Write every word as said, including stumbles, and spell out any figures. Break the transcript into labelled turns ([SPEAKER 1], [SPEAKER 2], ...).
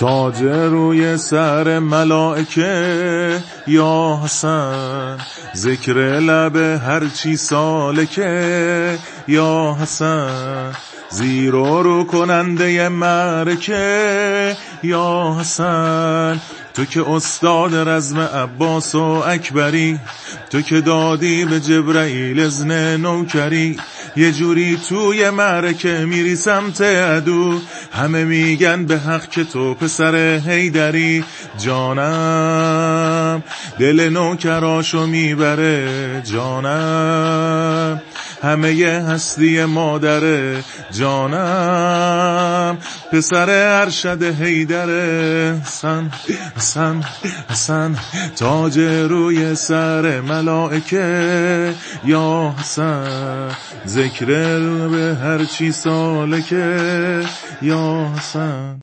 [SPEAKER 1] تاج روی سر ملائکه یا حسن، ذکر لب هرچی سالکه یا حسن، زیر و رو کننده معرکه یا حسن، تو که استاد رزم عباس و اکبری، تو که دادی به جبرائیل اذن نوکری، یه جوری توی معرکه میری سمت عدو، همه میگن به حق که تو پسر حیدری، جانم دل نوکراشو میبره، جانم همه ی هستی مادره، جانم پسر ارشد حیدره، حسن حسن حسن، تاج روی سر ملائکه یا حسن، ذکر به هر چی سالکه یا حسن.